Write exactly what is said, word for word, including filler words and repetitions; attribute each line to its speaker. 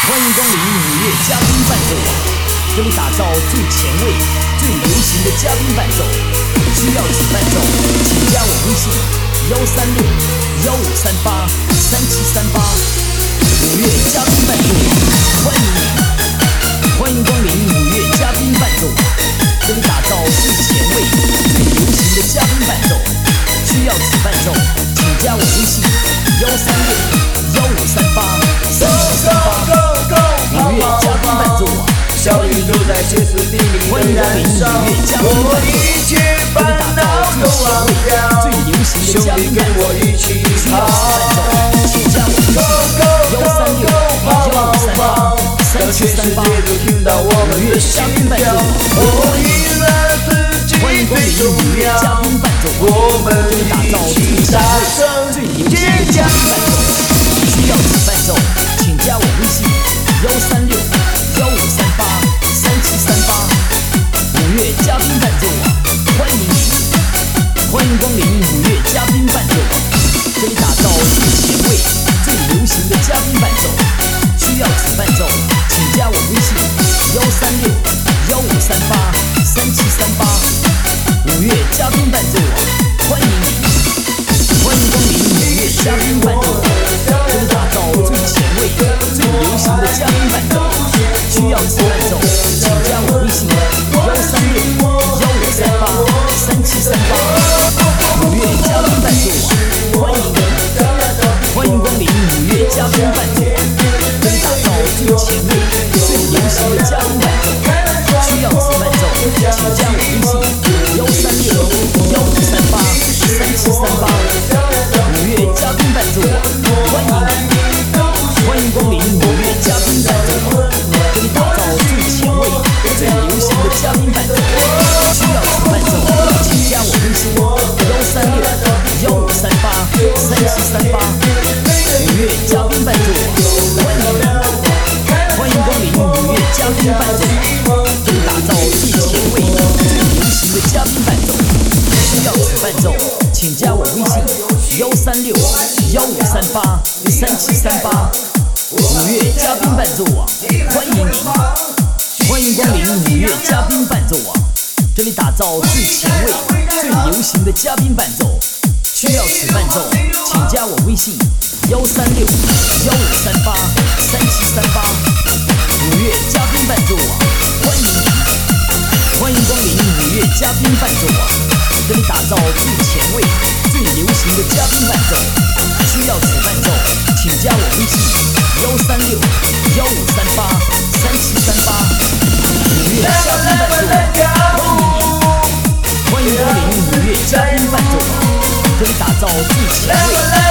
Speaker 1: 欢迎光临五月嘉宾伴奏网，这里打造最前卫、最流行的嘉宾伴奏。需要请伴奏，请加我微信：幺三六幺五三八三七三八。五月嘉宾伴奏网，欢迎你！欢迎光临五月嘉宾伴奏网，这里打造最前卫、最流行的嘉宾伴奏。需要请伴奏，请加我微信：幺三六幺五三八三七三八。五月嘉宾伴奏网，
Speaker 2: 小宇宙在歇斯底里的燃烧，我一切烦恼都忘掉，兄弟跟我一起跑。
Speaker 1: 请加我微信：幺三六幺五三八三七三八。五月嘉宾伴奏网，
Speaker 2: 我赢了自己最重要，我们一起大声尖叫。
Speaker 1: 需要请伴奏，请加我微信：幺三六幺五三八三七三八。五月嘉宾伴奏网，欢迎你！欢迎光临五月嘉宾伴奏网，这里打造最前卫、最流行的嘉宾伴奏。需要请伴奏，请加我微信：幺三六幺五三八三七三八。五月嘉宾伴奏网，欢迎你！欢迎光临五月嘉宾伴奏网，这里打造最前卫、最流行的嘉宾伴奏。需要请伴奏，请加我微信：幺三六幺五三八三七三八。五月嘉宾伴奏网，欢迎你！欢迎光临五月嘉宾伴奏网，这里打造最前卫、最流行的嘉宾伴奏。需要此伴奏，请加我微信：幺三六幺五三八三七三八。五月嘉宾伴奏网，欢迎你！欢迎光临五月嘉宾伴奏网，这里打造最前卫、最流行的嘉宾伴奏。需要此伴奏，请加我微信：幺三六幺五三八三七三八。五月嘉宾伴奏网，欢迎你！欢迎光临五月嘉宾伴奏网，这里打造最前卫、最流行的嘉宾伴奏。需要此伴奏，请加我微信：幺三六幺五三八三七三八。五月嘉宾伴奏网，欢迎你！欢迎光临五月嘉宾伴奏网，这里打造最前卫、最流行的嘉宾伴奏。需要此伴奏，请加我微信：幺三六幺五三八三七三八。五月嘉宾伴奏网，欢迎你！欢迎光临五月嘉宾伴奏网，这里打造最前卫、最流行的嘉宾伴奏。需要此伴奏，请加我微信：幺三六幺五三八三七三八。五月嘉宾伴奏网，欢迎你！欢迎光临五月嘉宾伴奏网，这里打造最前卫、